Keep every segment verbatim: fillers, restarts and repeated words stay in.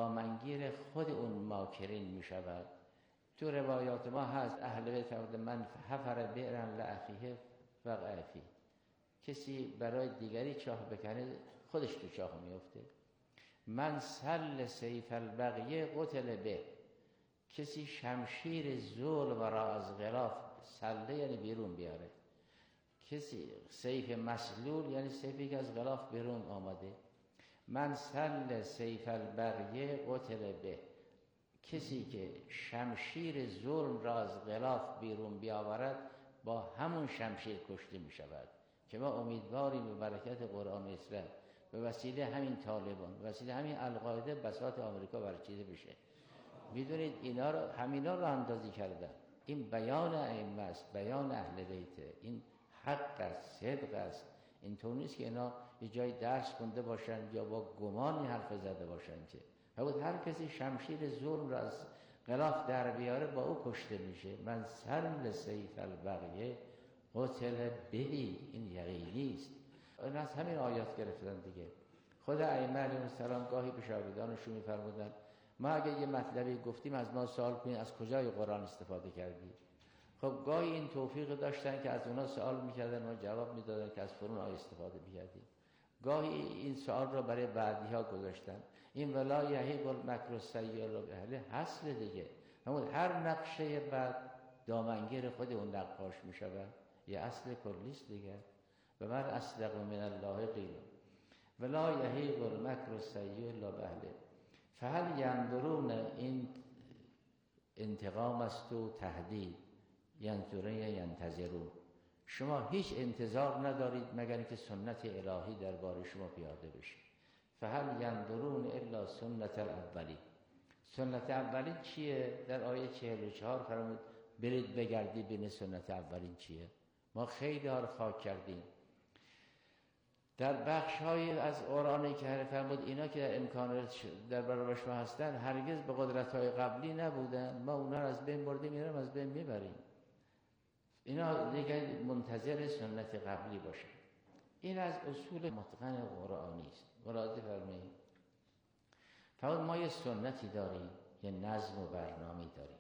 دامنگیر خود اون ماکرین می شود. تو روایات ما هست اهل بیت فرمود من حفر بئرا لاخیه وقع فیه، کسی برای دیگری چاه بکنه خودش تو چاه میفته. من سل سیف البغیه قتل به، کسی شمشیر ظلم را از غلاف، سله یعنی بیرون بیاره، کسی سیف مسلول یعنی سیفی که از غلاف بیرون آمده. من سل سیف البغیه قتل به، کسی که شمشیر ظلم را از غلاف بیرون بیاورد با همون شمشیر کشته می شود. که ما امیدواریم به برکت قرآن اسلام به وسیله همین طالبان، به وسیله همین القاعده بساط آمریکا برچیده بشه. میدونید اینا رو همینا رو اندازی کردن. این بیان ائمه است، بیان اهل بیته، این حق است، صدق است. اینطور نیست که اینا یه جای درس خونده باشن یا با گمانی حرف زده باشن، که بود هر کسی شمشیر ظلم را از غلاف در بیاره با او کشته میشه. من سل سیف البغیه قتل بهی، این یقینی است. این از همین آیات گرفتن دیگه. خود ائمه علیهم السلام گاهی به شاگردانشون میفرمودن ما اگه یه مطلبی گفتیم از ما سوال کنید از کجای قرآن استفاده کردید. خب گاهی این توفیق داشتن که از اونا سوال میکردن ما جواب میدادن که از فرون آیه استفاده میکردیم. گاهی این سوال را برای بعدی ها گذاشتن. این ولا یحیق المکر السیء الا باهله حاصل دیگه. همون هر نقشه بعد دامنگیر خود اون نقاش میشود، یه اصل کلیست دیگه. و من اصدق من الله قیلا ولا یحیق المکر السیء الا باهله. فهل ینظرون، این انتقام است و تهدید، ینظرون ینتظرون، شما هیچ انتظار ندارید مگر اینکه سنت الهی درباره شما پیاده بشه. فهل ینظرون الا سنت الاولین. سنت اولین چیه؟ در آیه چهل و چهار فرمود برید بگردید ببینید سنت اولین چیه. ما خیلی ها رو خاک کردیم. در بخش های از قرآنی که فرمود اینا که در امکان در برابر شما هستن هرگز به قدرت های قبلی نبودن، ما اونا رو از بین بردیم، اینا رو از بین میبریم. اینا دیگه منتظر سنت قبلی باشه. این از اصول متقن قرآنی است. ملاحظه فرمایید. فرمود ما یه سنتی داریم، یه نظم و برنامه داریم.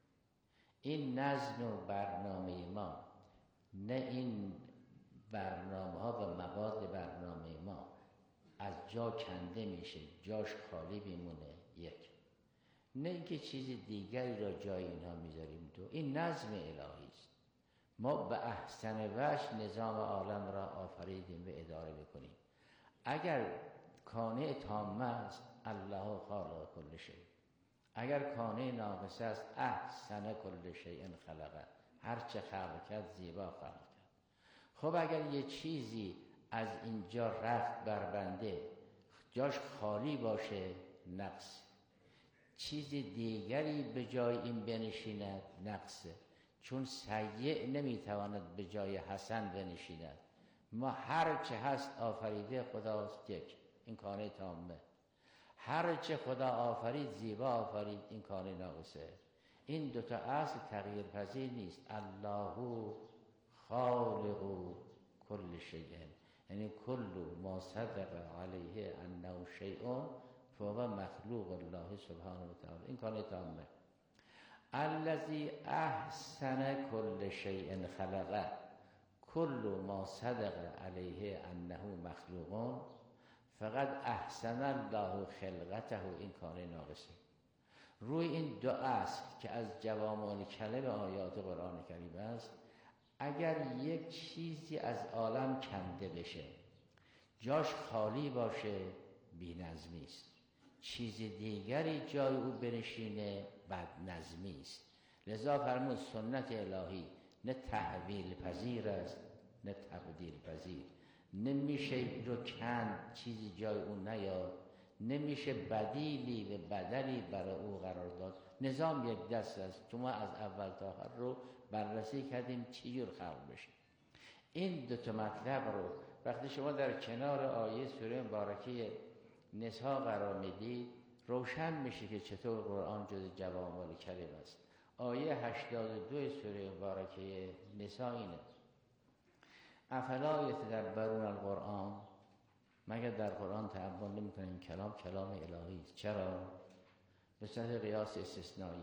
این نظم و برنامه ما، نه این برنامه ها و مواد برنامه ما از جا کنده میشه جاش خالی بیمونه، یک. نه اینکه چیز دیگری را جای اینها میذاریم. دو، این نظم الهی است. ما به احسن وجه نظام عالم را آفریدیم و اداره بکنیم. اگر کانه تامه است الله خالق کل شیء، اگر کانه ناقص است احسن کل شیء خلقه، هر چه خلق کرد زیبا خلق کرد. خب اگر یه چیزی از اینجا رفت بر بنده جاش خالی باشه نقص، چیز دیگری به جای این بنشیند نقصه، چون سیء نمیتواند به جای حسن بنشیند. ما هر چه هست آفریده خداست، یک، این کانه تامه. هر چه خدا آفرید زیبا آفرید، این کانه ناقصه. این دوتا اصل تغییر پذیر نیست. الله خالق کل شیء، یعنی کل ما صدق علیه انه شیء فهو مخلوق الله سبحانه و تعالی. این کانه تامه. الذی احسن کل شیء خلقه، کل ما صدق علیه انه مخلوق فقط احسن الله خلقته، این کانه ناقصه. روی این دو اصل که از جوامع کلم آیات قرآن کریم است، اگر یک چیزی از عالم کنده بشه جاش خالی باشه بی نظمی است، چیز دیگری جای او بنشینه بد نظمی است. لذا فرمود سنت الهی نه تحویل پذیر است نه تبدیل پذیر. نمیشه رو کند چیزی جای اون نیاد، نمیشه بدیلی و بدلی برای او قرار داد. نظام یک دست است. چون ما از اول تا آخر رو بررسی کردیم چی جور خلق بشه. این دو تا مطلب رو وقتی شما در کنار آیه سوره مبارکه نساء قرار میدید روشن میشه که چطور قرآن جز جوامع کلم است. آیه هشتاد و دو سوره مبارکه نساء اینه: افلا یتدبرون القرآن، مگر در قرآن تأمل نمی‌کنیم؟ کلام کلام الهی است. چرا؟ به صورت قیاس استثنایی.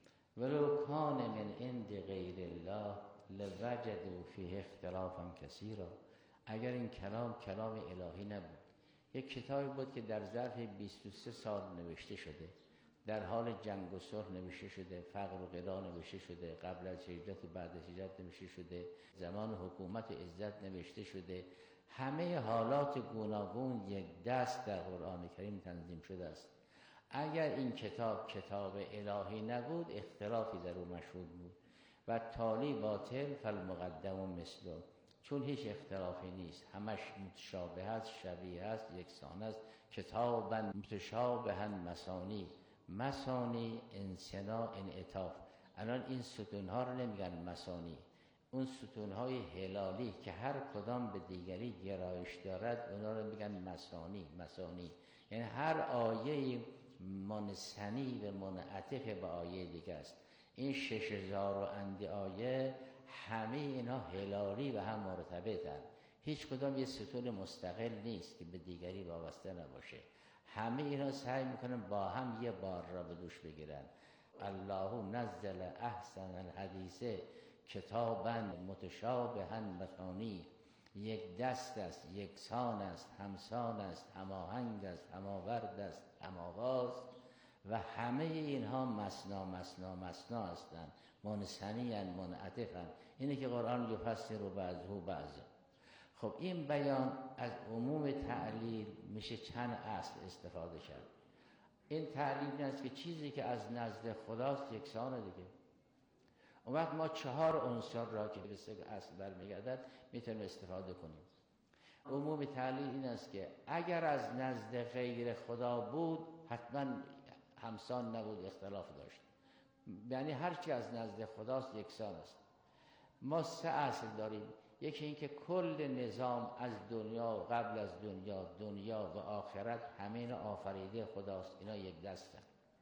ولو کان من عند غیر الله لوجدوا فیه اختلافا کثیرا. اگر این کلام کلام الهی نبود، یک کتابی بود که در ظرف بیست و سه سال نوشته شده، در حال جنگ و صلح نوشته شده، فقر و غنا نوشته شده، قبل از هجرت و بعد از هجرت نوشته شده، زمان حکومت و عزت نوشته شده، همه حالات گوناگون یک دست در قرآن کریم تنظیم شده است. اگر این کتاب کتاب الهی نبود، اختلافی در او مشهود بود و تالی باطل فالمقدم مثله، چون هیچ اختلافی نیست، همش متشابه است، شبیه است، یکسان است. کتابا متشابها مثانی، مثانی انسنا انعطاف. الان این ستونها رو نمیگن مثانی، اون ستونهای هلالی که هر کدام به دیگری گرایش دارد اونا رو میگن مثانی. مثانی یعنی هر آیه منثنی و منعطف به آیه دیگه است. این شش هزار و اندی آیه همه اینا هلالی و هم مرتبطن، هیچ کدام یه ستون مستقل نیست که به دیگری وابسته نباشه. همه اینا سعی میکنن با هم یه بار را به دوش بگیرن. الله نزل احسن الحدیث کتابا متشابها مثانی، یک دست است، یکسان است، همسان است، هماهنگ است، هماورد است، هماواز و همه اینها مثنا مثنا مثنا هستند، منثنی اند، منعطف اند. اینه که قرآن یفسر بعضه بعضا. خب این بیان از عموم تعلیل میشه چند اصل استفاده کرد. این تعلیل این است که چیزی که از نزد خداست یکسانه دیگه. اون وقت ما چهار عنصر را که به سه اصل برمیگردد میتونیم استفاده کنیم. عموم تعلیل این است که اگر از نزد غیر خدا بود حتما همسان نبود، اختلاف داشت، یعنی هر چی از نزد خداست یکسان است. ما سه اصل داریم. یکی این که کل نظام از دنیا و قبل از دنیا، دنیا و آخرت همه اینا آفریده خداست، اینا یک دستن.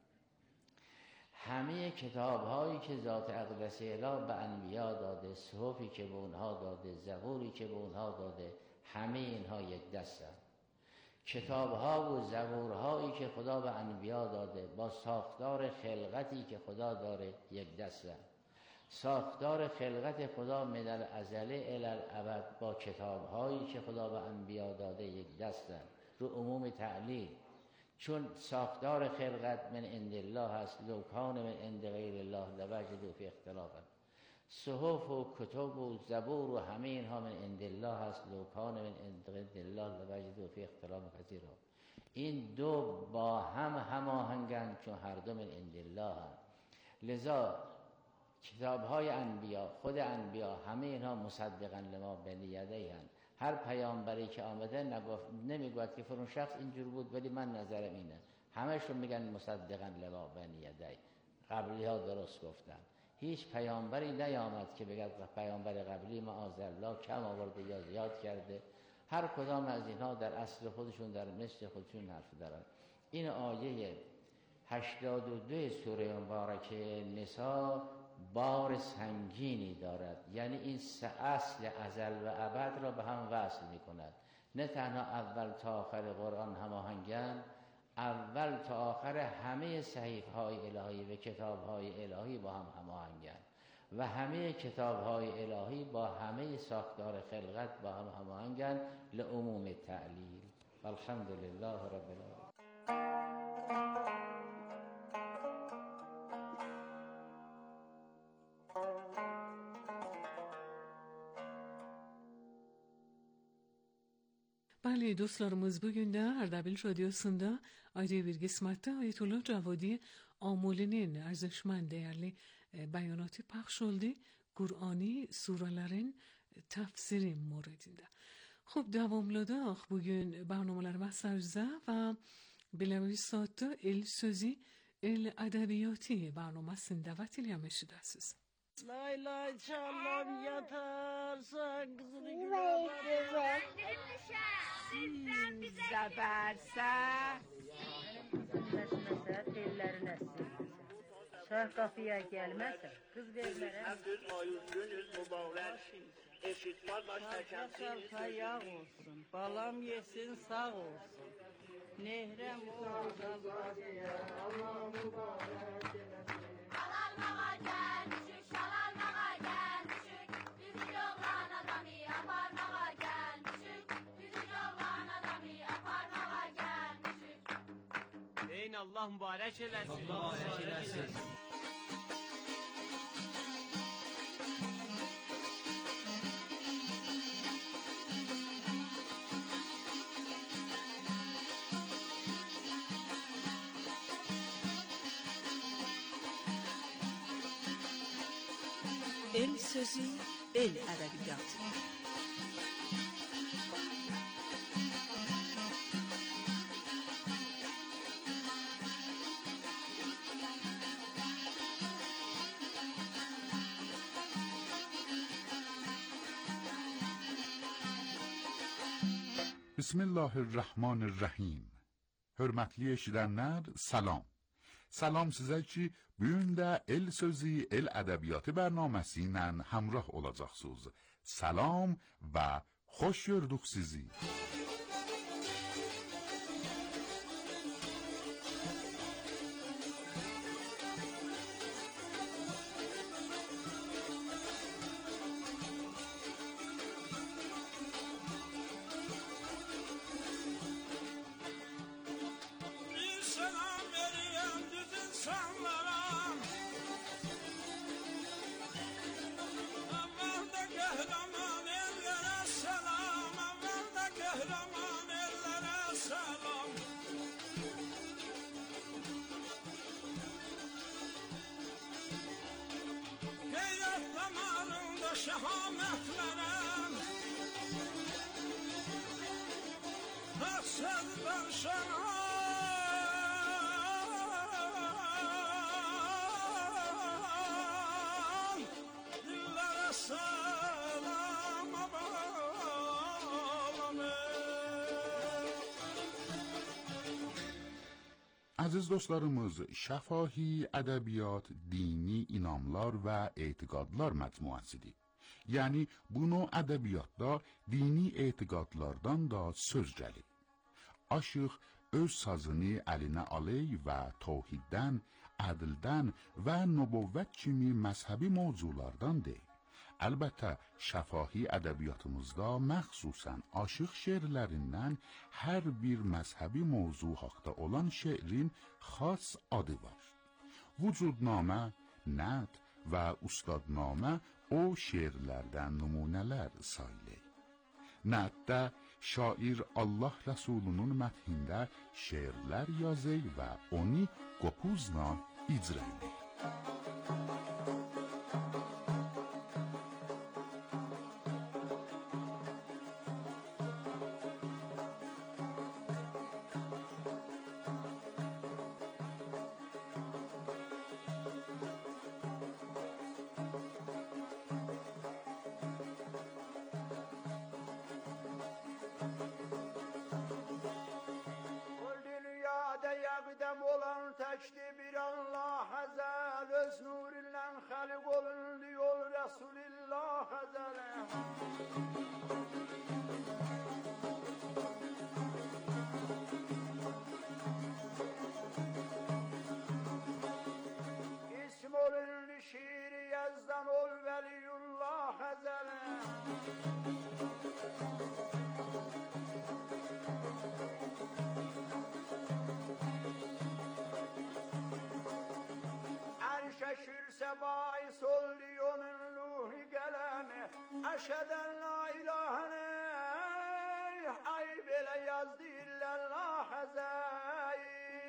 همه کتاب هایی که ذات اقدس اله به انبیا داده، صحفی که به اونها داده، زبوری که به اونها داده، همه اینها یک دستن. کتاب ها و زبورهایی که خدا به انبیا داده با ساختار خلقتی که خدا داره یک دستن. ساختار خلقت خدا من الازل الی الابد با کتاب هایی که خدا به انبیا داده یک دستن. رو عموم تعلیل، چون ساختار خلقت من عند الله هست، لو کان من عند غیر الله لوجدوا فی اختلافا. صحف و کتب و زبور و همه اینها من عند الله هست، لو کان من عند غیر الله لوجدوا فی اختلاف کثیرا. این دو با هم هماهنگند چون هر دو من عند الله هست. لذا کتاب های انبیا، خود انبیا، همه اینها مصدقا لما بین یدیه‌اند. هر پیامبری که آمده نگفت نمیگوید که فرون شخص اینجور بود ولی من نظرم اینه، همشون میگن مصدقا لما بین یدی، قبلی ها درست گفتن. هیچ پیامبری نیامد که بگه پیامبر قبلی معاذالله کم آورده یا زیاد کرده. هر کدام از اینها در اصل خودشون در مثل خودشون حرف دارن. این آیه هشتاد و دو سوره مبارکه نساء بار سنگینی دارد، یعنی این سه اصل ازل و ابد را به هم وصل می کند. نه تنها اول تا آخر قرآن هماهنگند، اول تا آخر همه صحیفه های الهی و کتاب های الهی با هم هماهنگند و همه کتاب های الهی با همه ساختار خلقت با هم هماهنگند لعموم تعلیل. الحمدلله رب العالمین. Bəli, dostlarımız, bugün də Ardabil Radiosunda ayrı bir qismətdə Ayətullah Cavadi Amulinin ərzeşmən dəyərli bəyanatı pəxş oldu Qur'ani surələrin təfsiri موردində. خب davamladaq bugün برنامه‌larımızda və beləvi saatda el sözü, el ədəbiyyatı برنامəsində dəvət eləmişsiniz. Lay lay çalam yatarsan kızını güzel. Siz zabersen. Nesmese tellerine Şah kapıya gelmezse kız verilere. Abdül ayız günüz mübarek. Eşitmez baş tekamsiniz. Kaya olsun, balam yesin sağ olsun. Nehrem olsun. Allah mübarək eləsin. mübarək eləsin. El sözü, el ədəbiyyatı. Bismillahirrahmanirrahim. Hörmətli eşidənlər, salam. Salam sizə ki, bu gün də El Sözü, El Ədəbiyyatı bərnaməsi ilə həmrah olacaqsınız. Salam və xoş gördük sizi. Şehametlerem Hasselden şehan Dillere selam bağlanır. Aziz dostlarımız, Şəfahi ədəbiyyat, dini inamlar və etiqadlar məcmuəsidir. Yəni, bunu ədəbiyyatda dini etiqadlardan da söz gəlir. Aşıq öz sazını əlinə alır və tavhiddən, ədildən və nübüvvət kimi məzhəbi mövzulardan deyir. Əlbəttə, şəfahi ədəbiyyatımızda məxsusən aşıq şeirlərindən hər bir məzhəbi mövzu haqda olan şeirin xas adı var. Vücudnamə, nəd və ustadnamə o şeirlərdən nümunələr sayılır. Nəddə şair Allah Rəsulunun məthində şeirlər yazır və onu qopuzla icra edir. Olan təkdi bir Allah əzəl, öz nurilə xəliq olundu yol Rəsulillah əzələ. İsm olundu şiiri yazdan ol Veliyullah əzələ. Şəkirsə bais oldu onun ruhi qələmi, əşədən la ilahəni, ay belə yazdı illallah əzəyi.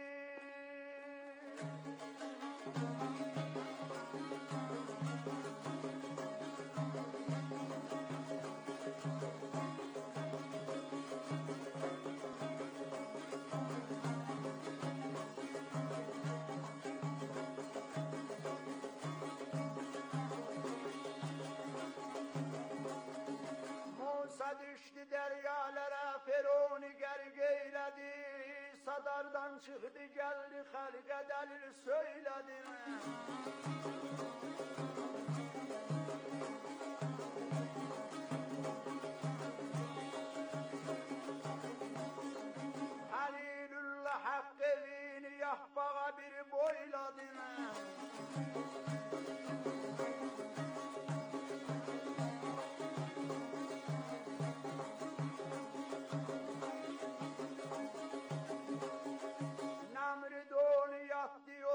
Düşdü dəryalərə, Feroni qərq eylədi, Sadardan çıxdı, gəldi, xəlqə dəlil söylədi. Halilullah haqq evini yahbağa bir boyladı.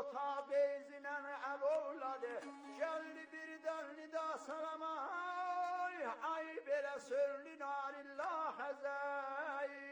ta beyzinen əlovladı. Geldi birden nida salama, ay bele sörlü narillah hazay.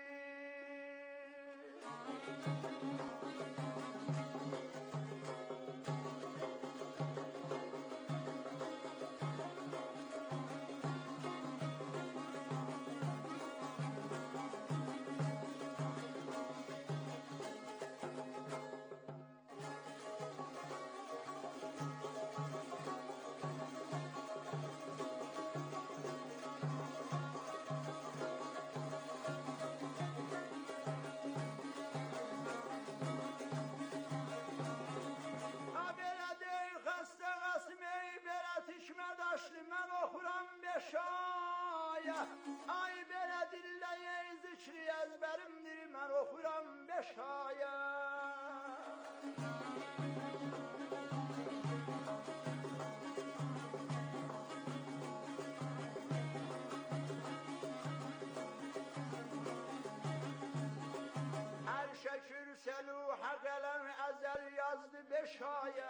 Mən oxuram beş aya, ay belə dilləyə zikri əzbərimdir, mən oxuram beş aya. Hər şəkür səluhə qələm əzəl yazdı beş aya.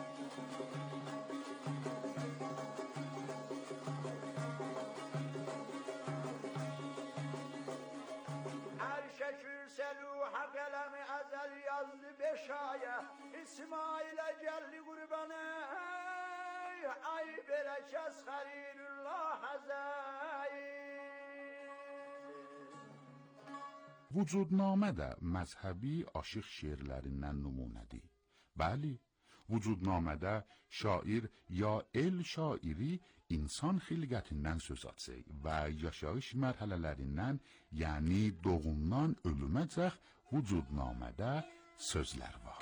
Şəkür səluhə qələmi əzəl yazdı beş aya. İsmailə gəldi qurbanı, ay belə kəs xəlilullah əzəy. Vücudnamə də məzhəbi aşıq şeirlərindən nümunədir. Bəli, vücudnamədə şair ya el şairi insan xilqətindən söz açır və yaşayış mərhələlərindən, yəni doğumdan ölüməcək vücudnamədə sözlər var.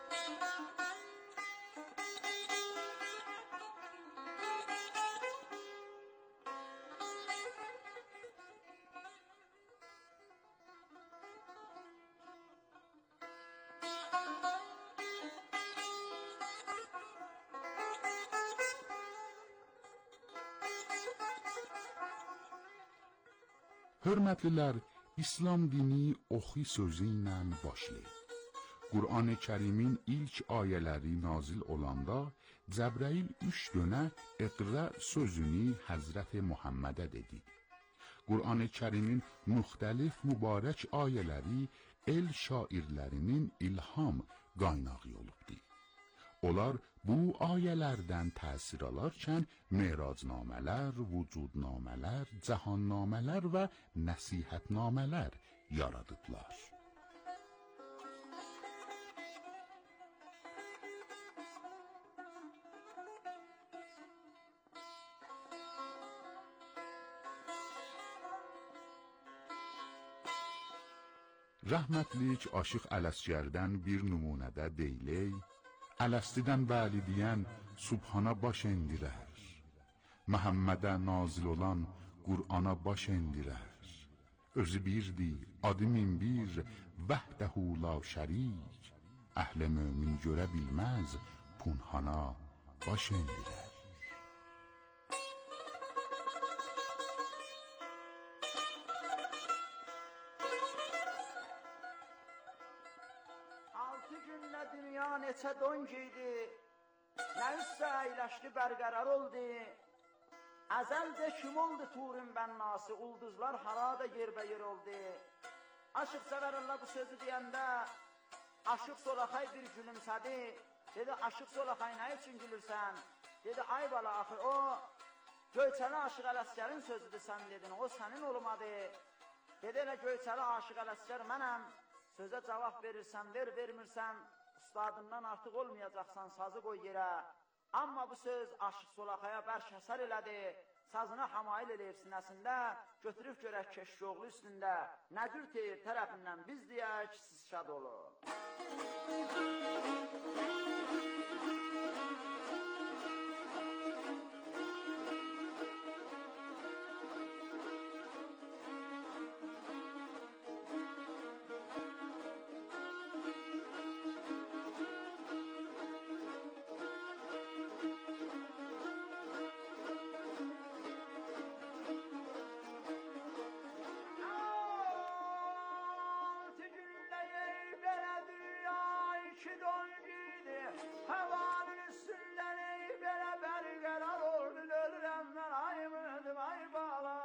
Hörmətlilər, İslam dini oxi sözü ilə başlayır. Qur'an-ı Kərimin ilk ayələri nazil olanda Cəbrəil üç dönə iqra sözünü Həzrət Muhammədə dedi. Qur'an-ı Kərimin müxtəlif mübarək ayələri el şairlərinin ilham qaynağı olubdur. Onlar bu ayələrdən təsir alarkən meracnamələr, vücudnamələr, cəhannamələr və nəsihətnamələr yaradıblar. Rəhmətlik Aşıq Ələsgərdən bir nümunədə deyilir: Ələstidən bəli deyən Subhana baş endirər, Məhəmmədə nazil olan Qur'ana baş endirər. Özü birdir, adı min bir, vəhdəhu la şərik, əhl-i mömin görə bilməz, punhana baş endirər. Neçə don giydi, nə üstə əyləşdi bərqərar oldu. Əzəldə kim oldu turun bənnası, ulduzlar harada yerbəyer oldu. Aşıq Səvərullah bu sözü deyəndə, Aşıq Solaxay bir gülümsədi. Dedi, Aşıq Solaxay nə üçün gülürsən? Dedi, ay bala, axı o Göyçəli Aşıq Ələsgərin sözüdür sən dedin, o sənin olmadı. Dedi, elə Göyçəli Aşıq Ələsgər mənəm, sözə cavab verirsən, ver, vermirsən, ustadından artıq olmayacaqsan, sazı qoy yerə. Amma bu söz Aşıq Solaxaya bərk əsər elədi, sazına hamail eləyib sinəsində, götürüb görək keşkoğlu üstündə, nədir teyir tərəfindən biz deyək, siz şad olun. havanın üstünden ey bere berqərar oldu ölürəm mən ayımıdım ay bala.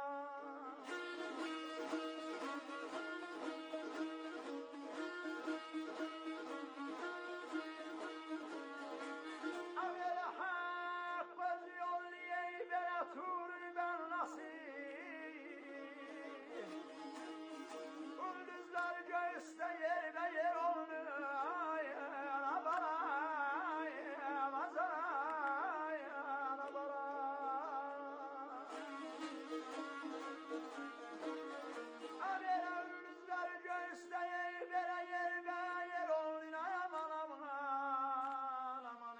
Avela haq öz yollu ey bere turun ben nasip. Ulduzlar göğüste yer ve yer oldu ay ana bala ay amazay ana bala. Avela ulduzlar göğüste yer ve yer ve yer oldu ay aman aman aman.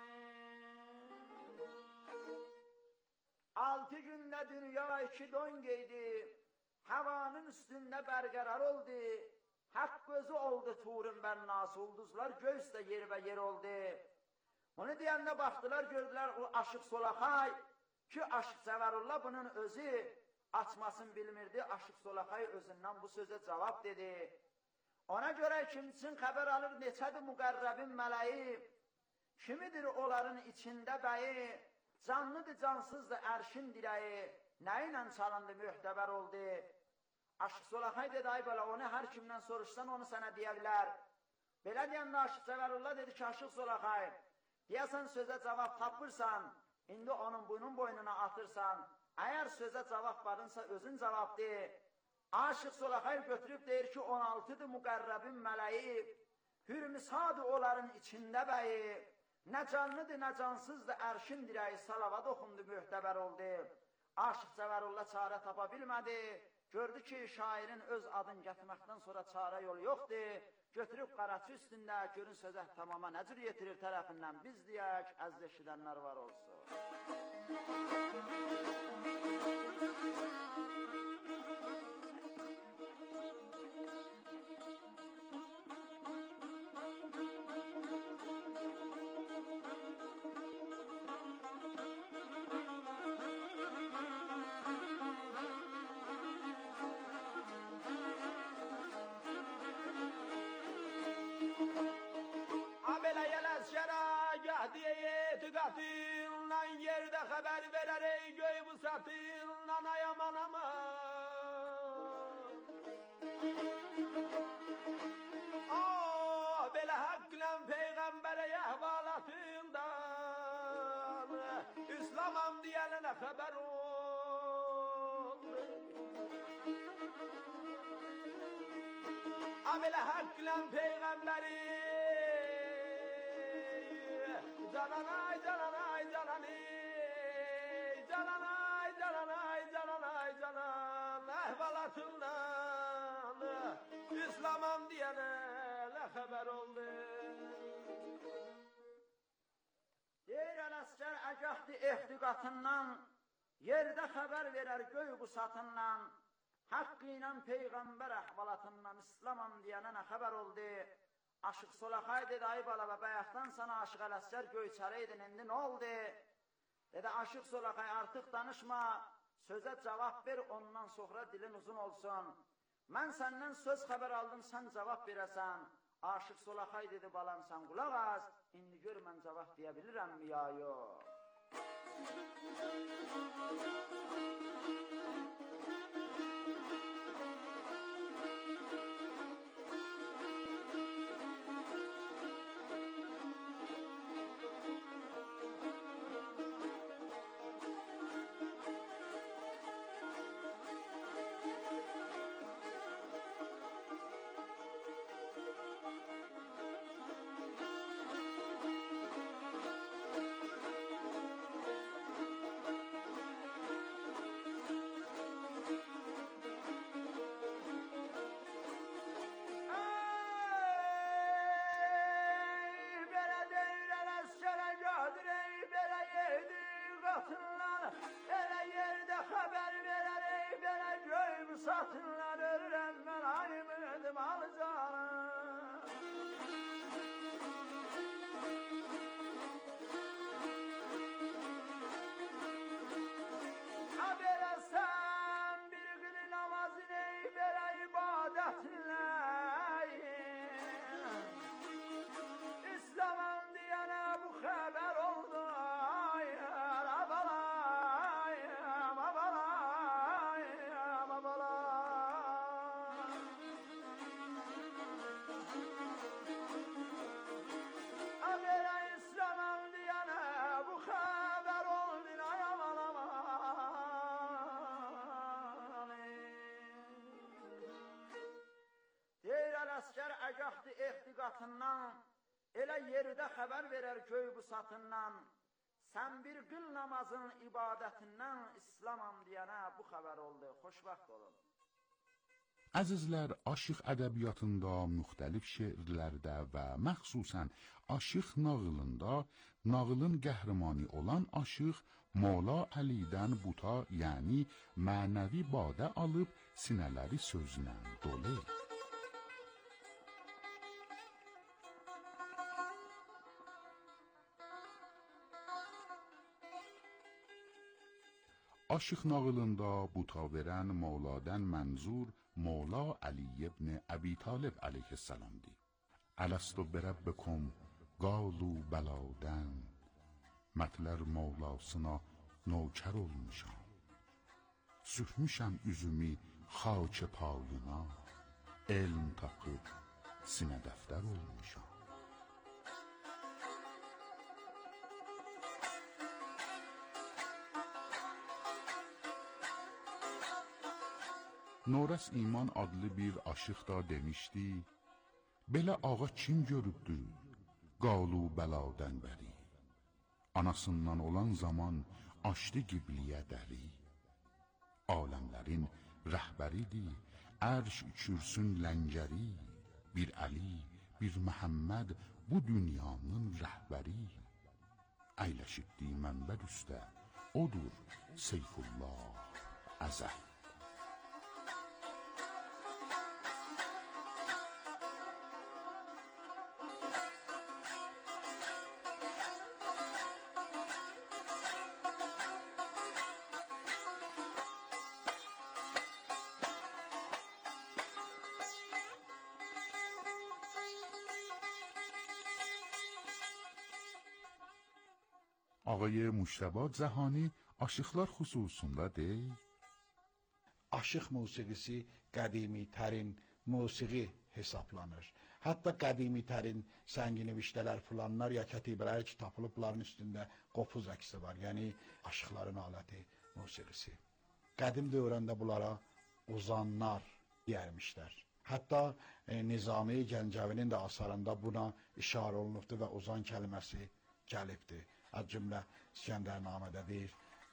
Altı günde dünya iki don giydi. Havanın üstünde berqərar oldu. Hak gözü oldu turun ben nasıl ulduzlar göğüste yer ve yer oldu. Onu diyende baktılar gördüler o aşık Solakay ki aşık Severullah bunun özü açmasın bilmirdi. Aşık Solakay özünden bu söze cevap dedi. Ona göre kimsin haber alır neçədir müqərrəbin mələyi, kimidir onların içinde bəyi, canlıdır cansızdır ərşin dirəyi, nə ilə çalındı mühtəbər oldu. Aşık Solakay dedi ay bala onu her kimden soruşsan onu sana diyebilir. Belə deyəndə Aşık Severullah dedi ki Aşık Solakay deyəsən söze cevap tapırsan indi onun bunun boynuna atırsan eğer söze cevap varınsa özün cevap de. Aşık Solakay götürüp deyir ki on altıdır müqərrəbin mələyi, hürmisadı onların içinde bəyi, nə canlıdır nə cansızdır ərşin dirəyi salavat oxundu mühtəbər oldu. Aşık Severullah çare tapa bilmədi. Gördü ki şairin öz adını gətirməkdən sonra çare yolu yoxdur. Götürüb qaraçı üstündə görün sözə tamama nəcür yetirir tərəfindən biz deyək, əziz eşidənlər var olsun. Etiqatınla yerde haber verer ey göy bu satınla ay aman aman. Ah belə haqqla peyğəmbərə əhvalatından İslamam deyənə xəbər ol. Ah belə haqqla peyğəmbəri Cananay, cananay, cananay, cananay, cananay, cananay, canan, ehvalatından İslamam diyene ne haber oldu? Deyir el-əskər əcəhdi ehtiqatından, yerde haber verer göy qusatından, haqqı ilə peyğəmbər əhvalatından İslamam diyene ne haber oldu? Aşık Solakay dedi ay bala ve bayaktan sana Aşık el-Əskər göyçəreydin indi ne oldu? Dedi Aşık Solakay artık danışma, söze cevap ver ondan sonra dilin uzun olsun. Ben senden söz haber aldım sen cevap veresen. Aşık Solakay dedi balam sen kulak az, indi gör mən cevap diyebilirim mi ya yok? Satınlar ölürəm mən ayımıdım alacağım. Ha verəsən bir günü namazını ey verə ibadetinlə İslam'ın diyene paygaxtı ehtiqatından, elə yerdə xəbər verər göy bu satından, sən bir qıl namazın ibadətindən İslamam deyənə bu xəbər oldu. Xoşbəxt olun. Əzizlər, aşıq ədəbiyyatında müxtəlif şeirlərdə və məxsusən aşıq nağılında nağılın qəhrəmanı olan aşıq Mola Əlidən buta, yəni mənəvi badə alıb sinələri sözlə dolu. Aşıq nağılında buta verən Moladan mənzur Mola Əli ibn Əbi Talib əleyhissalamdır. Ələstu birəbbikum qalu bəladən, mətlər Mevlasına nökər olmuşam. Sürtmüşəm üzümü xaç payına, elm tapıb sinə dəftər olmuşam. Norəs İman adlı bir aşıq da demişdi, belə ağa kim görübdü, qalu bəladən bəri. Anasından olan zaman açdı qibliyə dəri. Aləmlərin rəhbəridir, ərş kürsün ləngəri. Bir Əli, bir Məhəmməd bu dünyanın rəhbəri. Əyləşibdi mənbər üstə, odur Seyfullah Əzəl. آقای مجتبی جهانی aşıqlar xüsusunda deyil. Aşıq musiqisi qədimi tərin musiqi hesablanır. Hətta qədimi tərin sənginivişdələr filanlar ya kətibələr ki tapılıb bunların üstündə qopuz əksi var. Yəni aşıqların aləti musiqisi. Qədim dövrəndə bunlara uzanlar deyərmişlər. Hətta e, Nizami Gəncəvinin də asarında buna işarə olunubdur və uzan kəlməsi gəlibdir. از جمله اسکندرنامه deyir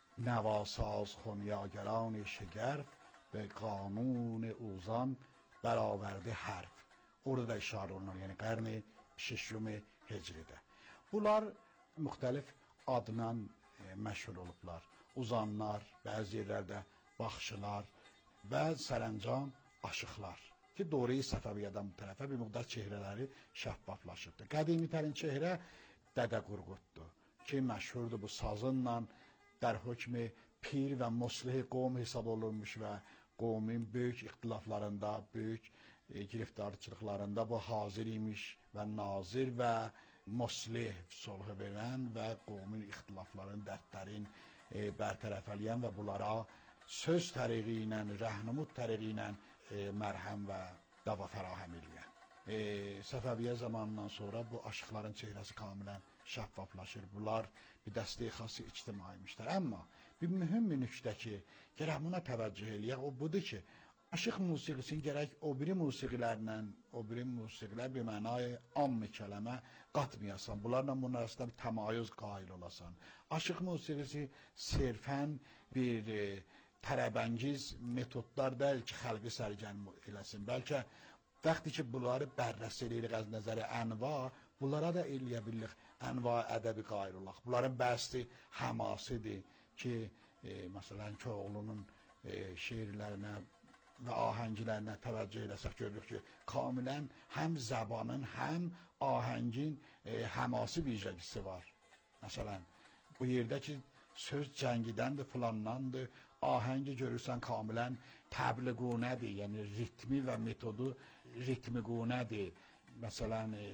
نواساز خونیاگران شگرف به قانون اوزان برآورده حرف. Orada da işarə olunur, yəni qarni şişüm hecridə. Bunlar müxtəlif adla e, məşhur olublar. Uzanlar, bəzi yerlərdə baxışılar və sərəncam aşıqlar. Ki doğruyu Səfəviyyədən bu tərəfə bir miqdar çehrələri şəffaflaşıbdır. Qədimi tərin çehrə Dədə Qurquddur. Ki məşhurdur bu sazınla در حکم پیر و مصلح قوم hesab olunmuş və qovmin böyük ixtilaflarında, böyük e, giriftarçılıqlarında bu hazır imiş və nazir və muslih sulhu verən və qovmin ixtilafların, dərdlərin e, bərtərəf eləyən və bunlara söz təriqi ilə, rəhnumud təriqi ilə e, mərhəm və dava fərahəm eləyən. E, Səfəviyyə zamanından sonra bu aşıqların çehrəsi kamilən şəffaflaşır. Bunlar bir dəstəyi xası ictimaimişlər. Amma bir mühüm bir nüqtə ki, gərək buna təvəccüh eləyək, o budur ki, aşıq musiqisini gərək o biri musiqilərlə, o biri musiqilər bir mənayı ammi kələmə qatmayasan. Bunlarla bunun arasında bir təmayüz qail olasan. Aşıq musiqisi sirfən bir e, tərəbəngiz metodlar deyil ki, xəlqi sərgən eləsin. Bəlkə vaxtı ki, bunları bərrəs eləyirik az nəzəri ənva, bunlara da eləyə bilirik ənva ədəbi qail olaq. Bunların bəzi həmasıdır ki, e, məsələn, Köoğlunun e, şeirlərinə və ahənglərinə təvəccüh eləsək görürük ki, kamilən həm zəbanın, həm ahəngin e, həması bircəkisi var. Məsələn, bu yerdə ki, söz cəngidəndir, filandandır, ahəngi görürsən kamilən təbliğunədir, yəni ritmi və metodu ritmiqunədir. Məsələn, e,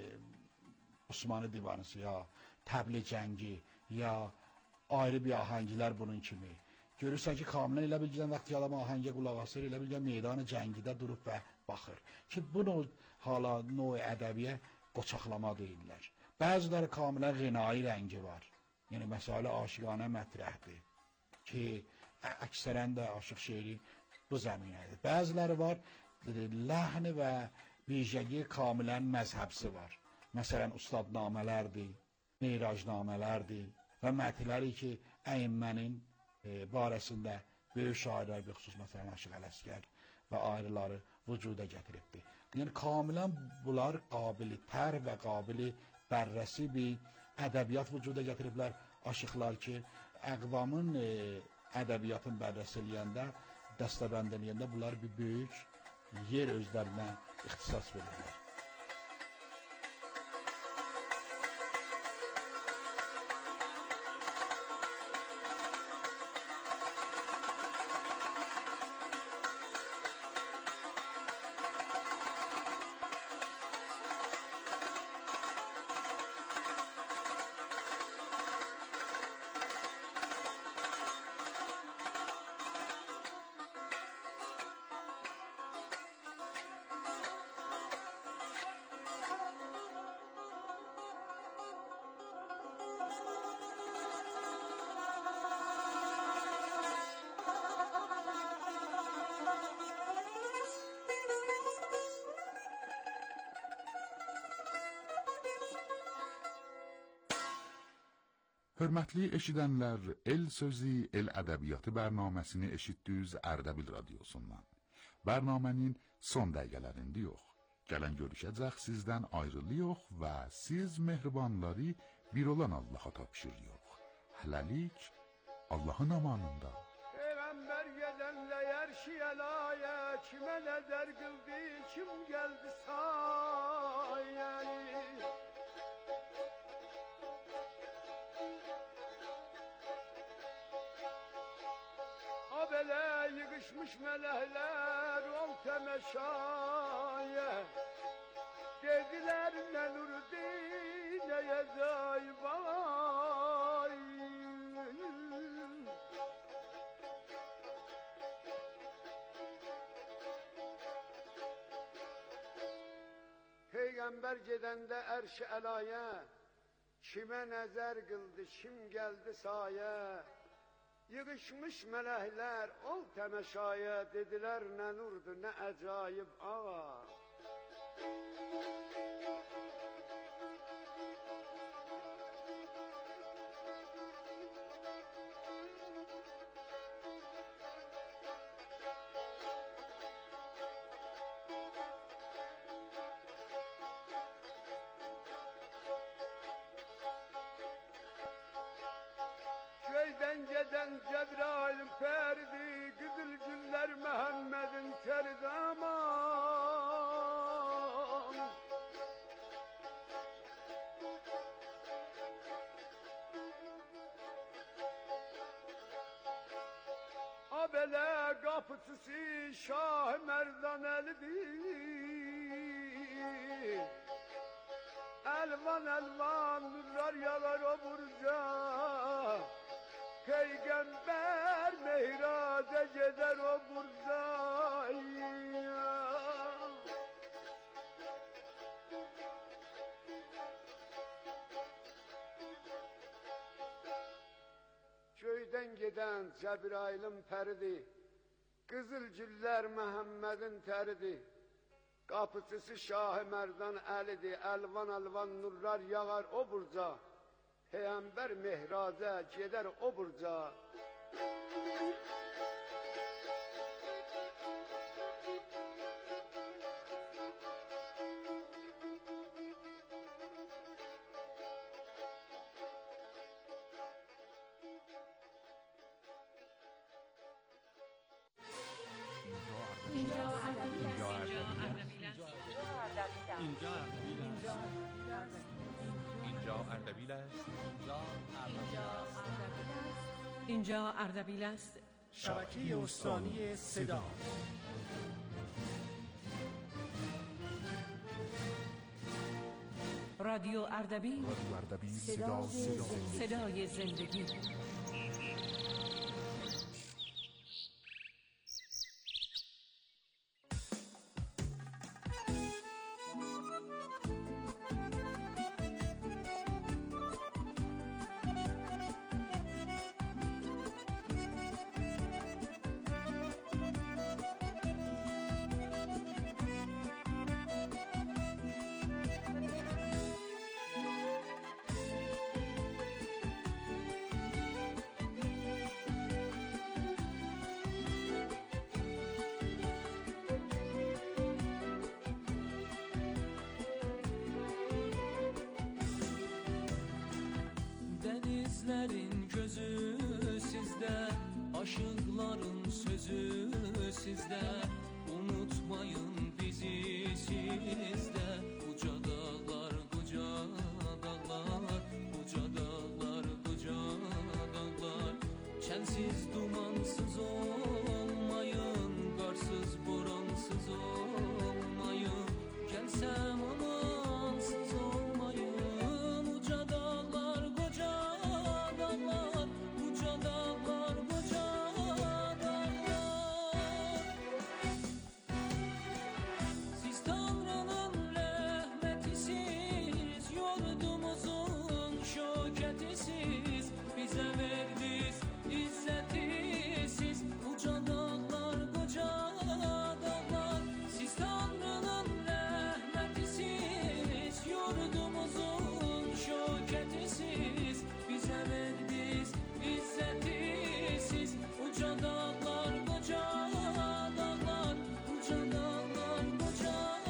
Osmanlı divanısı ya təbliğ cəngi ya ayrı bir ahəngilər bunun kimi. Görürsən ki, kamilən elə bilgən vaxtı adam ahəngə qulaq asır, elə bilgən meydanı cəngidə durub və baxır. Ki, bunu hala növ ədəbiyə qoçaqlama deyirlər. Bəziləri kamilən ğinai rəngi var. Yəni, məsələ aşiqanə mətrəhdir. Ki, əksərən də aşıq şeiri bu zəminədir. Bəziləri var, ləhni və vijəgi kamilən məzhəbsi var. Məsələn, ustadnamələrdir, meyracnamələrdir və mətləri ki, əyimmənin e, barəsində böyük şairlər, bir xüsus məsələn, Aşıq Ələsgər və ayrıları vücuda gətiribdir. Yəni, kamilən bunlar qabili tər və qabili bərrəsi bir ədəbiyyat vücuda gətiriblər. Aşıqlar ki, əqvamın e, ədəbiyyatın bərrəsi eləyəndə, dəstəbənd eləyəndə bunlar bir böyük yer özlərinə ixtisas verirlər. Hörmətli eşidənlər, El Sözü, El Ədəbiyyatı bərnaməsini eşitdiniz Ərdəbil radiosundan. Bərnamənin son dəqiqələrində yox. Gələn görüşəcək sizdən ayrılı yox və siz mehribanları bir olan Allaha tapşırıyor. Hələlik Allahın amanında. Peyğəmbər gedənlə yerşi əlayə, kimə nəzər qıldı, kim gəldi sayəni. Belə yığışmış mələklər ol təməşaya, dedilər nə nurdi, nə yəcay vay. Peyğəmbər gedəndə ərş-i əlaya, kimə nəzər qıldı, kim gəldi sayə. Yığışmış mələklər ol təməşaya, dedilər nə nurdu, nə əcayib ağa. Göydən gedən Cebrail pərdi, qızıl güller Məhəmmədin tərdi aman. A belə qapıçısı Şah Mərdan Əlidir. Elvan elvan nurlar yalar o burca, Peygamber mihraca gider o burada. Köyden giden Cebrail'in peridi, Kızıl güller Məhəmmədin təridi, Kapıcısı Şah-ı Mərdan Əlidir, elvan elvan nurlar yağar o burca, Peygamber mihraca gider o burca. اینجا اردبیل است. شبکه استانی صدا. رادیو اردبیل. رادیو اردبیل صدا صدای زندگی. Denizlerin gözü sizde, aşıkların sözü sizde. Unutmayın bizi sizde. Uca dağlar, koca dağlar, uca dağlar, koca dağlar. Çensiz dumansız olmayın, karsız boransız olmayın. Gelsem amansız olmayın. Uca dağlar, koca dağlar, uca dağlar, koca dağlar. Siz Tanrı'nın rahmetisiz, yurdumuzun şöketisiz. Bize verdiniz izzeti siz. Uca dağlar, koca dağlar. Siz Tanrı'nın rahmetisiz, yurdumuzun şöketisiz. Bize verdiniz izzeti siz. Uca dağlar, koca dağlar, uca dağlar, koca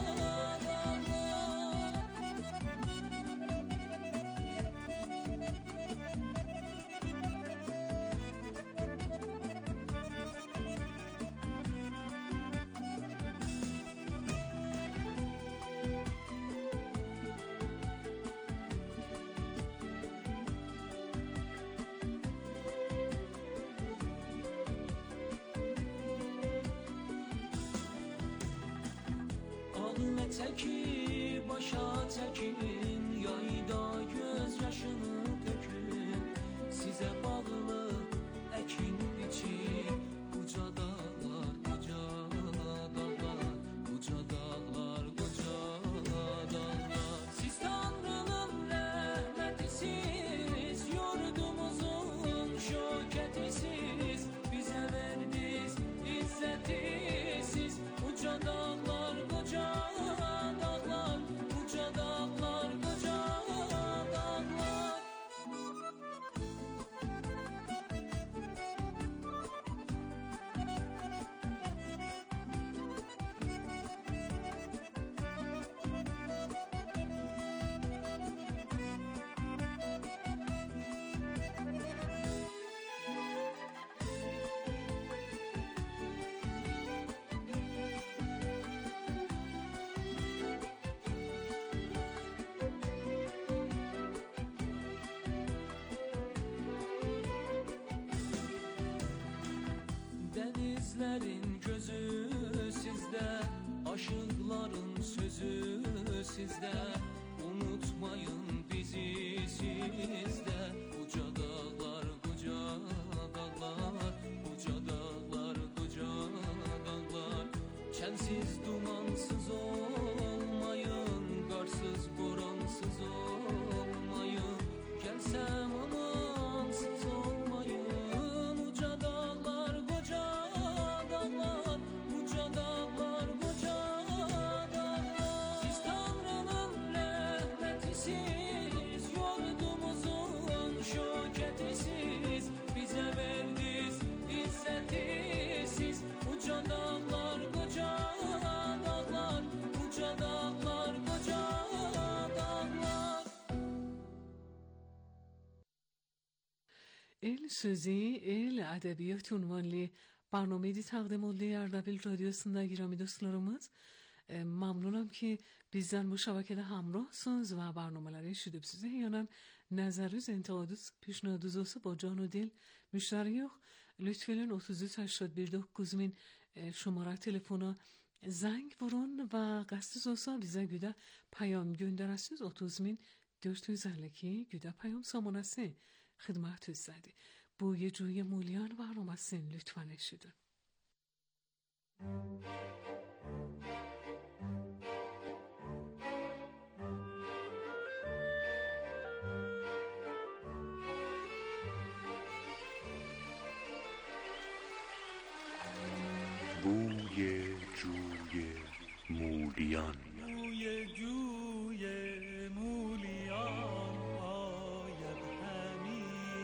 Alın eteki başa çekin, yayda gözyaşını dökün. Size bağlı ekin biçin. Uca dağlar, koca dağlar, uca dağlar, koca dağlar. Siz Tanrı'nın rahmetisiz, yurdumuzun şöketisiz. Bize verdiniz izzeti siz. Uca dağlar, koca dağlar, uca dağlar, koca dağlar. Denizlerin gözü sizde, aşıkların sözü sizde. Unutmayın bizi sizde. Uca dağlar, koca dağlar, uca dağlar, koca dağlar. Çensiz dumansız olmayın, karsız boransız olmayın. Gelsem amansız olmayın. Uca dağlar, koca dağlar, uca dağlar, koca dağlar. Siz Tanrı'nın rahmetisiz, yurdumuzun şöketisiz. Bize verdiniz izzeti siz. Uca dağlar, koca dağlar, uca dağlar, koca dağlar. El sözü, el edebiyat ünvanlı برنامه تقدیم oldu اردبیل رادیوسunda گرامی دوستlarımız. ممنونم که bizden bu şebekede hamrahsınız و برنامه‌ları şüdüpsüz eyanan nazarınız, انتقادınız, پیشنهادınız olsa با جان و دل müşteri yok. Lütfen otuz üç هشتاد bir dokuz min şumara telefona زنگ vurun و قصدiniz olsa bize güde پیام gönderesiniz. otuz min dört yüz elli iki güde پیام samonası خدمتتون. Bu یه مولیان برنامه‌سین لطفاً eşidin. بوی جوی مولیان بوی جوی مولیان آید همی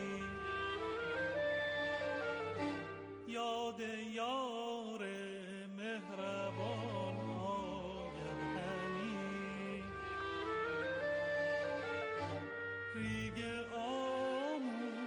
یاد یار مهربان آید همی ریگ آمو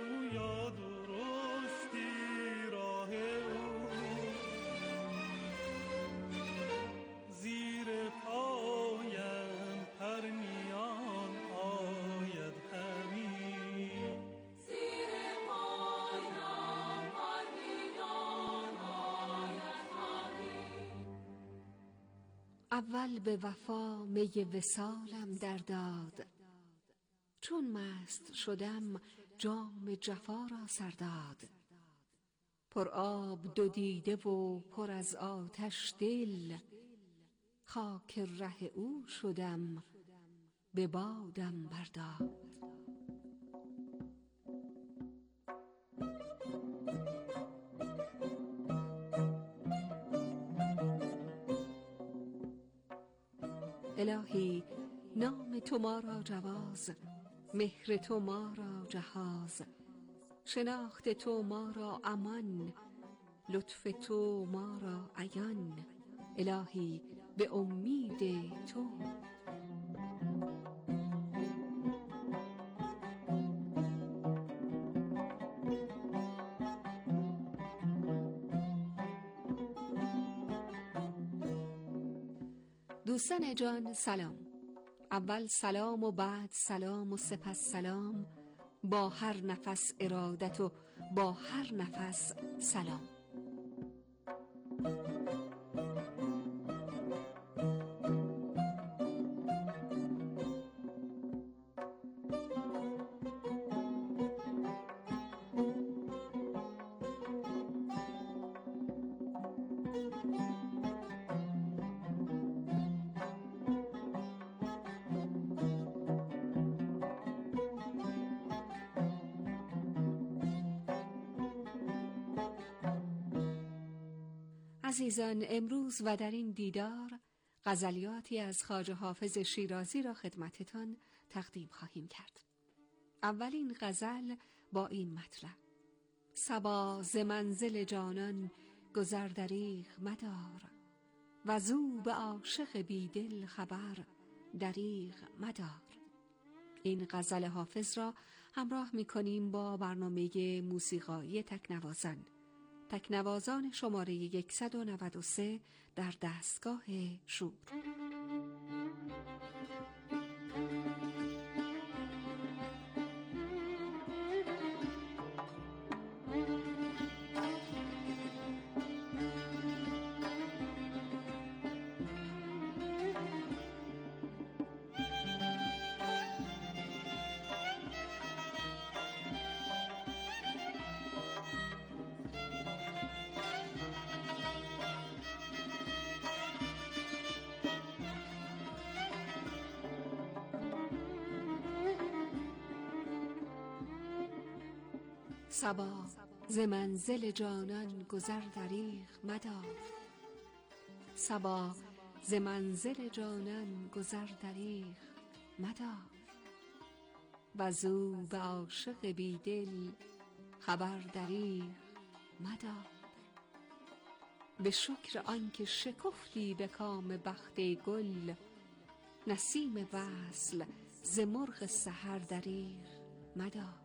اول به وفا می وصالم در داد، چون مست شدم جام جفا را سر داد. پر آب دو دیده و پر از آتش دل، خاک ره او شدم به بادم برداد. الهی نام تو ما را جواز، مهر تو ما را جهاز، شناخت تو ما را امان، لطف تو ما را عیان. الهی به امید تو. دوستان جان سلام. اول سلام و بعد سلام و سپس سلام، با هر نفس ارادت و با هر نفس سلام. عزیزان، امروز و در این دیدار غزلیاتی از خواجه حافظ شیرازی را خدمتتان تقدیم خواهیم کرد. اولین غزل با این مطلب: صبا ز منزل جانان گذر دریغ مدار، وزو به عاشق بیدل خبر دریغ مدار. این غزل حافظ را همراه می کنیم با برنامه موسیقایی تکنوازان. تکنوازان شماره صد و نود و سه در دستگاه شور. صبا ز منزل جانان گذر دریغ مدار، صبا ز منزل جانان گذر دریغ مدار، وزو به عاشق بیدل خبر دریغ مدار. به شکر آنکه شکفتی به کام بخت گل، نسیم وصل ز مرغ سحر دریغ مدار.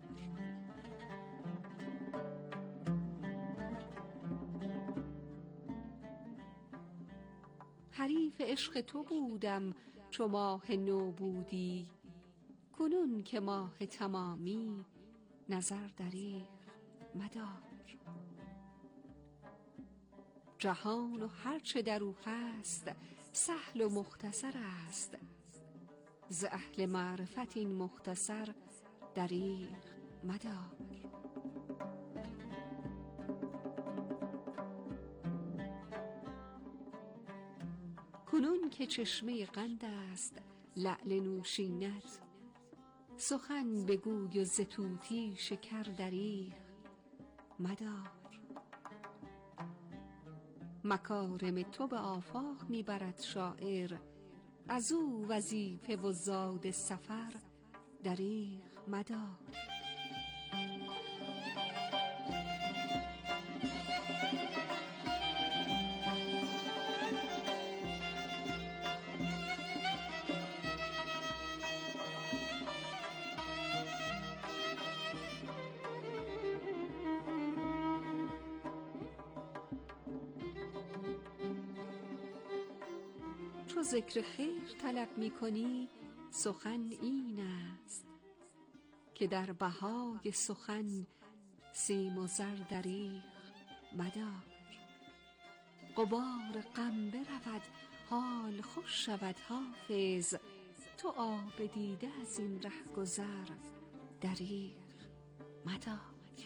حریف عشق تو بودم چو ماه نو بودی، کنون که ماه تمامی نظر دریغ مدار. جهان و هرچه در او هست سهل و مختصر است، ز اهل معرفت این مختصر دریغ مدار. کنون که چشمه قند است لعل نوشینت، سخن بگوی و ز طوطی شکر دریغ مدار. مکارم تو به آفاق می برد شاعر، از او وظیفه و زاد سفر دریغ مدار. چو ذکر خیر طلب می کنی سخن این است، که در بهای سخن سیم و زر دریغ مدار. غبار غم برود حال خوش شود حافظ، تو آب دیده از این ره گذر دریغ مدار.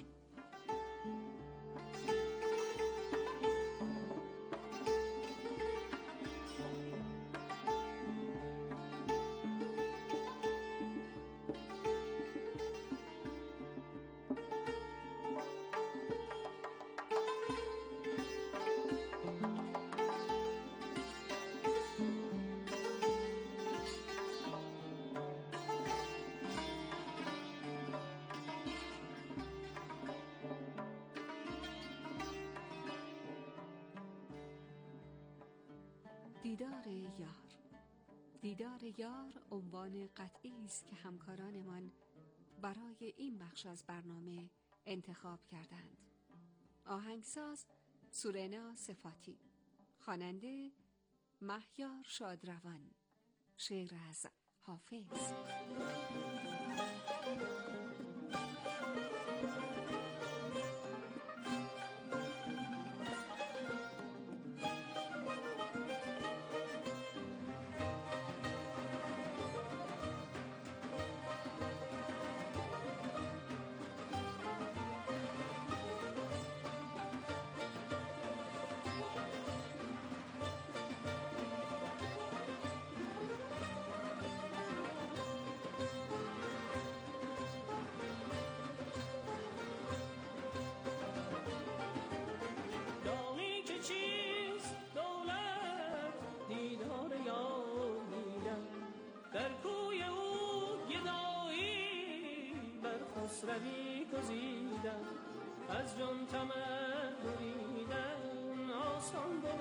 دیدار یار. دیدار یار عنوان قطعی است که همکارانمان برای این بخش از برنامه انتخاب کردند. آهنگساز سورنا صفاتی، خواننده مهیار شادروان، شعر از حافظ. خسروی گزیدم از جان طمع بریدن آسان بود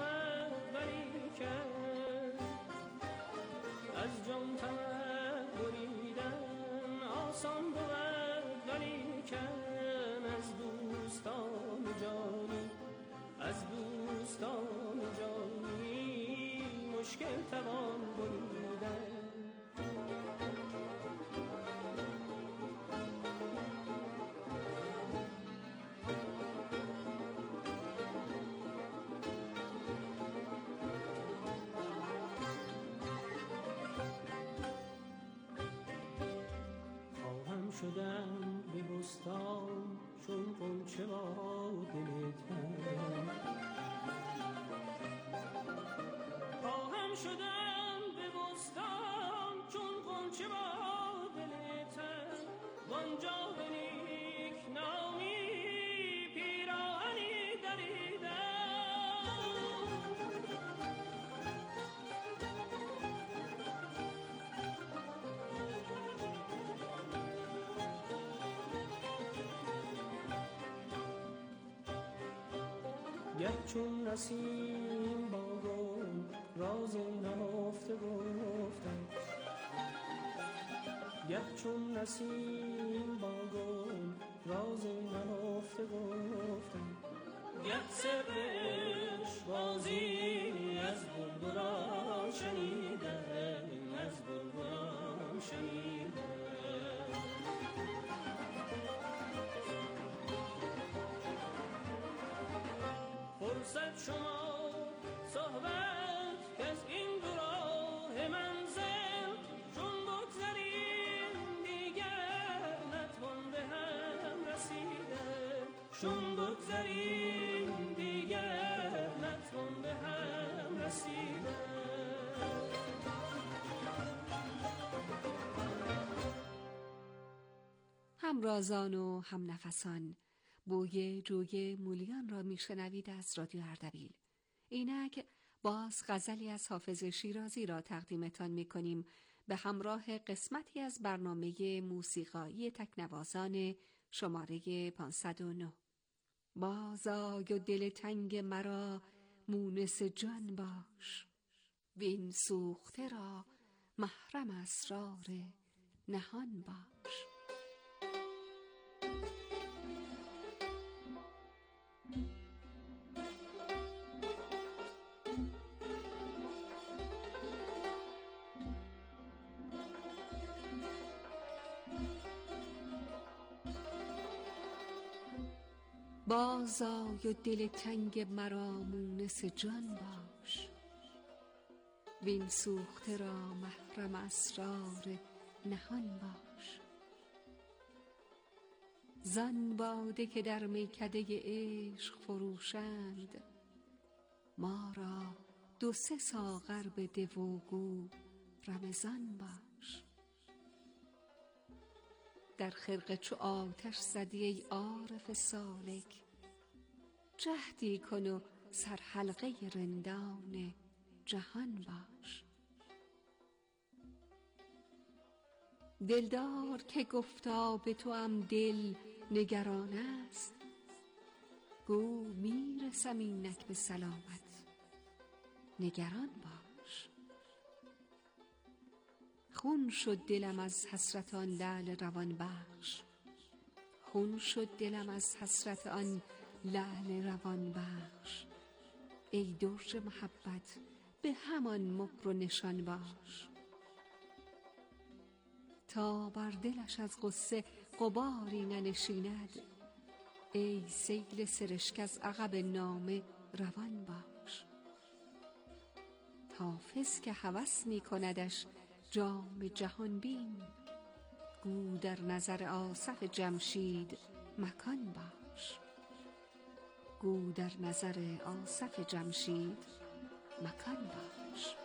ولیکن از جان طمع بریدن آسان بود ولیکن از دوستان جانی از دوستان جانی مشکل توان بریدن. شدم به بستان چون غنچه با دل تنگ، خواهم شدم به بستان چون غنچه با دل تنگ، وانجا به نیک نامی پیراهنی دریدم. یک چون نسیم با گل راز نهفته گفتم، یک چون نسیم با گل راز نهفته گفتم، یک سر عشق بازی از بلبلان شنیدم از بلبلان شنیدم. فرصت شما صحبت که از این دو راه منزل چون بگذریم دیگر نتوان به هم رسیدن، چون بگذریم دیگر نتوان به هم رسیدن. همرازان و همنفسان، بوی جوی مولیان را میشنوید از رادیو اردبیل. اینک باز غزلی از حافظ شیرازی را تقدیمتان میکنیم به همراه قسمتی از برنامه موسیقایی تکنوازان شماره پانصد و نه. بازآی و دل تنگ مرا مونس جان باش، وین سوخته را محرم اسرار نهان باش. بازآی و دل تنگ مرا مونس جان باش، وین سوخته را محرم اسرار نهان باش. زان باده که در میکده عشق فروشند، ما را دو سه ساغر بده و گو رمضان باش. در خرقه چو آتش زدی ای عارف سالک، جهدی کن و سرحلقه رندان جهان باش. دلدار که گفتا به توام دل نگران است، گو میرسم اینک به سلامت نگران باش. خون شد دلم از حسرت آن لعل روان بخش، خون شد دلم از حسرت آن لعل روان بخش. ای درج محبت به همان مهر و نشان باش. تا بر دلش از غصه غباری ننشیند، ای سیل سرشک از عقب نامه روان باش. حافظ که هوس می کندش جام جهان بین، گو در نظر آصف جمشید مکان باش. گو در نظر آصف جمشید مکان باش.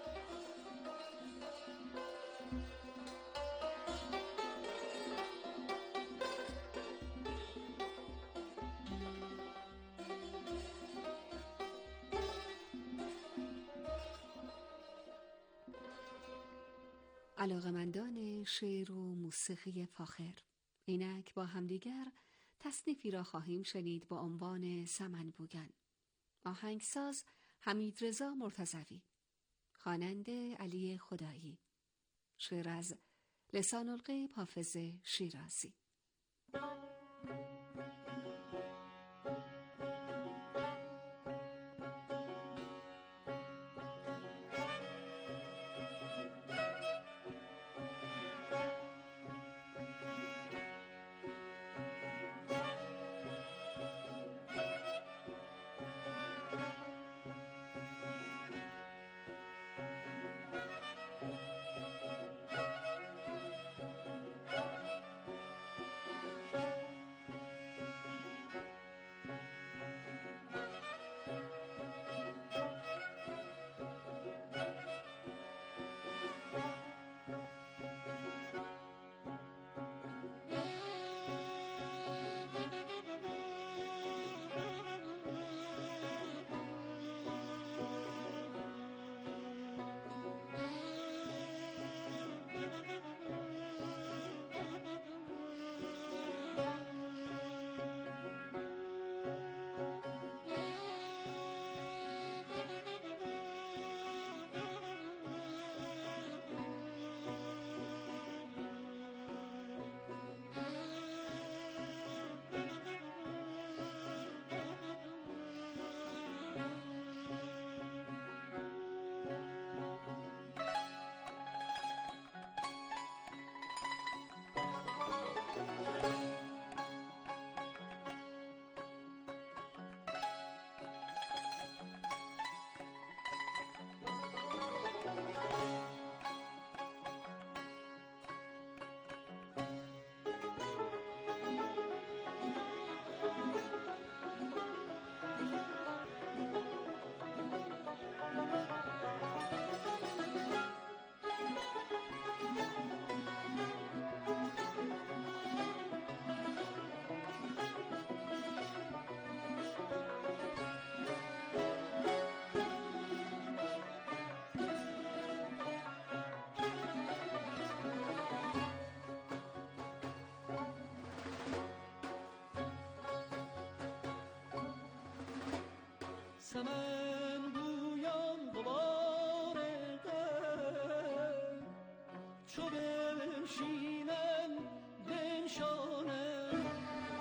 علاقمندان شعر و موسیقی فاخر، اینک با همدیگر تصنیفی را خواهیم شنید با عنوان سمن بوگان. آهنگساز حمیدرضا مرتضوی، خواننده علی خدایی. شعر از لسان الغیب حافظ شیرازی. سمن بویان غبار غم، چو بنشینم بنشانم.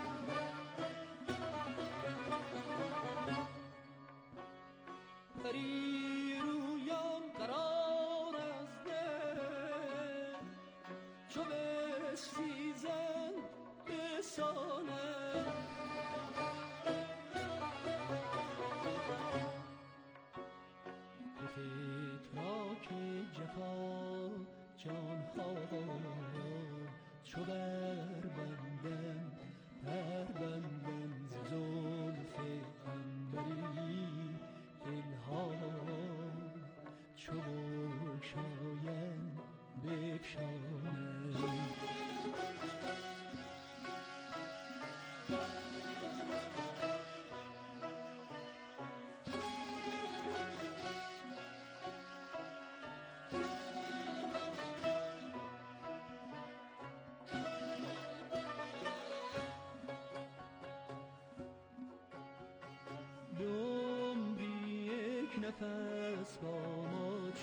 پری رویان قرار از دل، چو بستیزن بسانم. فکر را که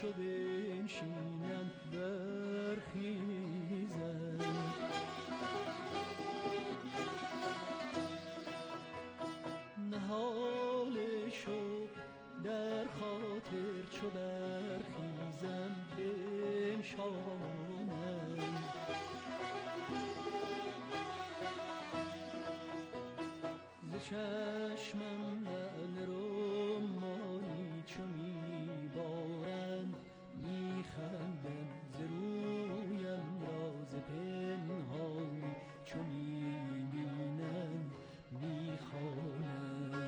چو بنشینند برخیزند نهال شوق در خاطر چو برخیزند بنشانند ز چشمم لعل رمانی چو میبارند میخندند ز رویم راز پنهانی چو میبینند میخوانند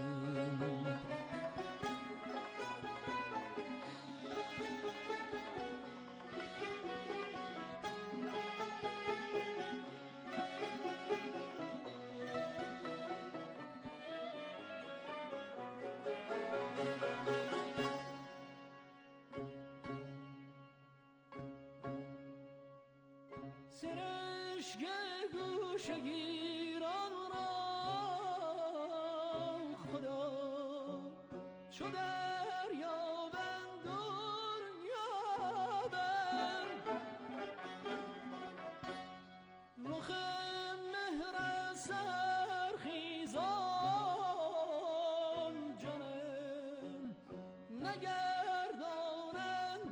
سرشک گوشه گیران را خدا چو دریابند دنیابند رخ مهر سرخیزان جانم نگردانند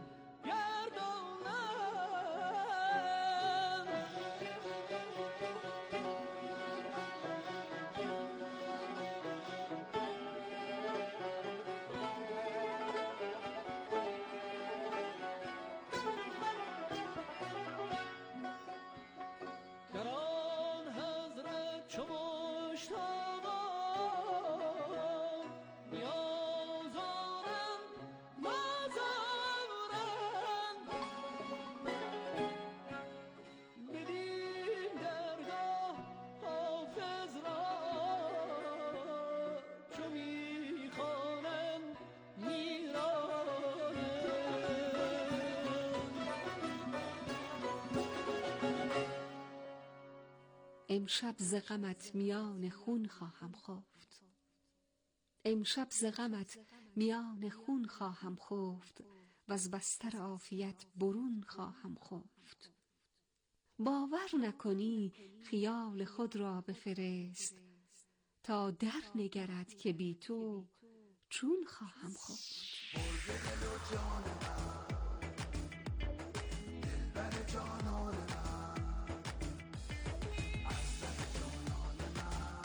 امشب ز غمت میان خون خواهم خفت امشب ز غمت میان خون خواهم خفت و از بستر عافیت برون خواهم خفت باور نکنی خیال خود را بفرست تا در نگرد که بی تو چون خواهم خفت.